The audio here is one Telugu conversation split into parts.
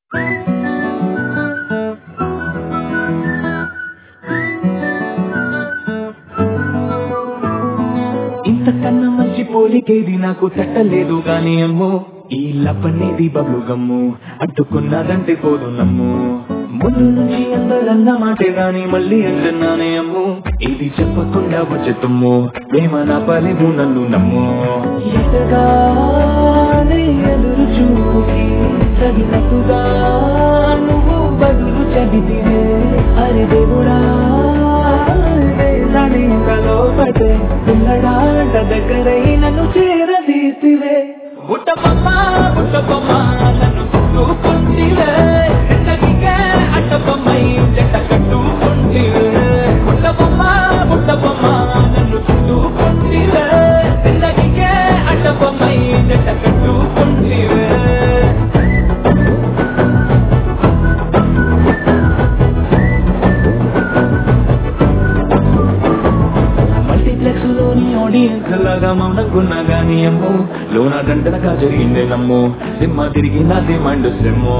ఇంతకన్నా మంచి పోలికేది నాకు తట్టలేదు గాని అమ్మో ఈ లప్పనేది బబ్లు గమ్ము అడ్డుకున్నదంటే పోదు నమ్ము ముందు నుంచి అందరన్న మాటే గాని మళ్ళీ అంటున్నానే అమ్ము ఇది చెప్పకుండా వచ్చే తుమ్ము ప్రేమ నా పలివు నన్ను నమ్ము ఎటగానే ఎదురు చూసి చదివినట్టుగా నువ్వు బదులు చదివితే అరే దేవుడా లోపటే పిల్లడాంట దగ్గరై నన్ను చేరదీసివే బుట్టబొమ్మ బుట్టబొమ్మ నన్ను చుట్టుకుంటివే ఎంతకికే అట్టబొమ్మై జట్ట కట్టుకుంటివే బుట్టబొమ్మ బుట్టబొమ్మ నన్ను చుట్టుకుంటివే ఎంతకికే అట్టబొమ్మై జట్ట కట్టుకుంటివే ఆడియన్స్ లాగా మౌనంకున్నా గానీ అమ్ము లోన గంటనగా జరిగిందే నమ్ము సినిమా తిరిగి నాది మైండ్ సిమ్ము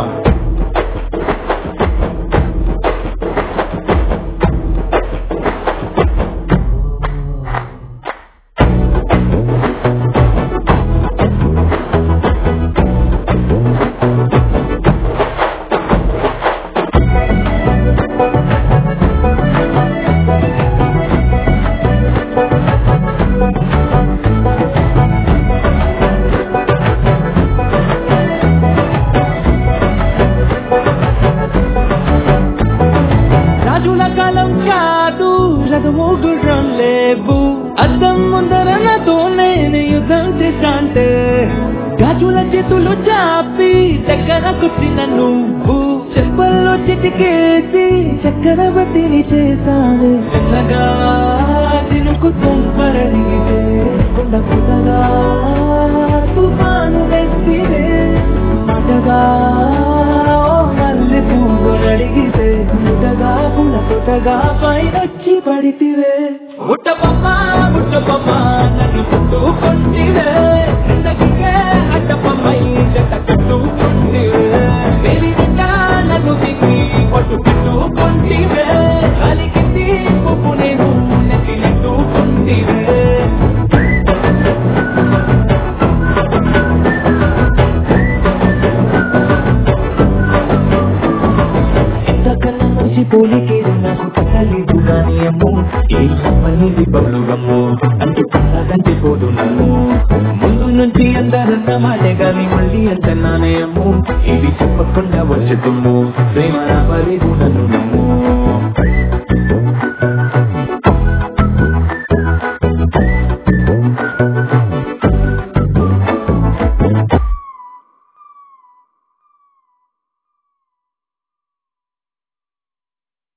రథమోగుడం లేవు అద్దం ముందర నాతో నేను యుద్ధం చేశాంటే గాజుల చేతులు చాపి దగ్గరకొచ్చిన నువ్వు చెప్పల్లో చిటికేసి చక్కెర బట్టిని చేశాను చిన్నగా తినుకు తుంపరడిగితే కొండ పుటగా తుఫాను వెస్తినే మాటగా మళ్ళీ పువ్వు అడిగితే పుటగా పుల పుటగా పైనొచ్చి పడితివే బుట్టబొమ్మ బుట్టబొమ్మ నన్ను చుట్టుకుంటివే ఎంతకికే అట్టబొమ్మై జట్ట కట్టుకుంటివే వేలి నిండా నన్ను దిగి పట్టు పెట్టుకుంటివే కలిగింది పువ్వు నేను నెత్తి నెట్టుకుంటివే పోలికేది నాకు తగ్గలేదు గాని అమ్ము ఏ అమ్మనిది బబ్లు గమ్ము అంటుకున్నదంటే పోదు నమ్ము ముందు నుంచి అందరన్న మాటే గాని మళ్ళీ అంటున్నానే అమ్ము ఇది చెప్పకుండా వచ్చే తుమ్ము ప్రేమ నా పలివు నన్ను నమ్ము